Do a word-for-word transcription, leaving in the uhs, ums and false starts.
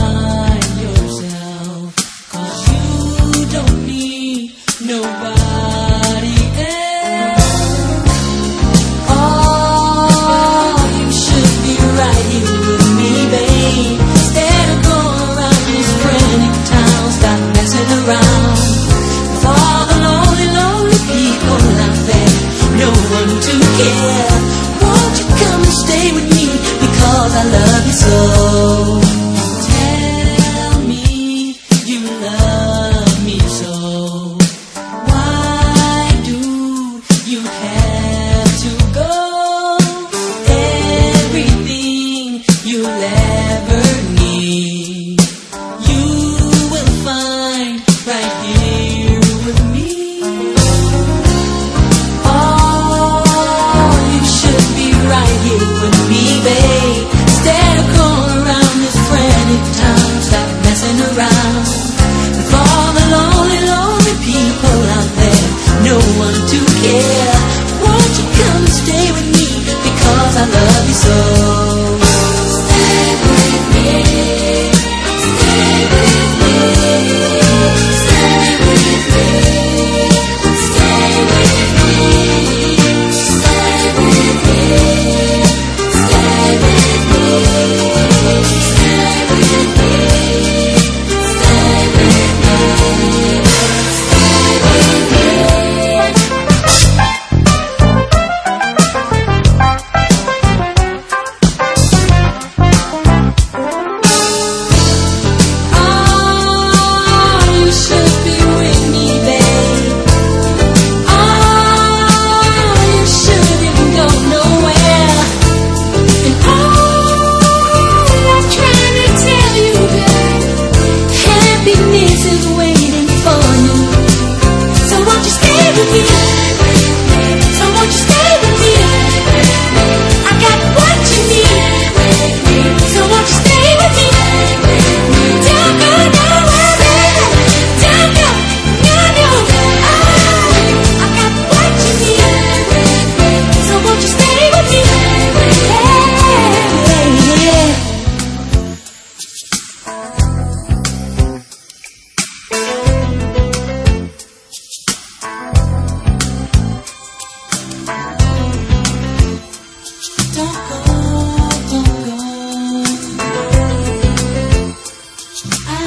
find yourself, 'cause you don't need nobody else. Oh, you should be right here with me, babe. Instead of going around this frantic town, stop messing around with all the lonely, lonely people out there. No one to care. Won't you come and stay with me, because I love you so. Tell me you love me so. Why do you have to go? Everything you'll ever need, you will find right here with me. Oh, you should be right here with me, babe. Instead of going around this frantic town, stop messing around with all the lonely, lonely people out there. No one to care. Won't you come and stay with me, because I love you so. Stay with me. Stay with me. Stay with me. Stay with me. Stay with me. Stay with me. Stay with me. Stay with me. Stay with me. Oh, you should be with me, babe. Oh, you shouldn't go nowhere. And all I'm trying to tell you, girl, happiness is waiting for you. So won't you stay with me? So won't you stay with me? I got what you need. So won't you stay with me? Don't go nowhere, baby. Don't go, no, no. Oh, I got what you need. So won't you stay with me? Yeah, yeah. Don't go, don't go. I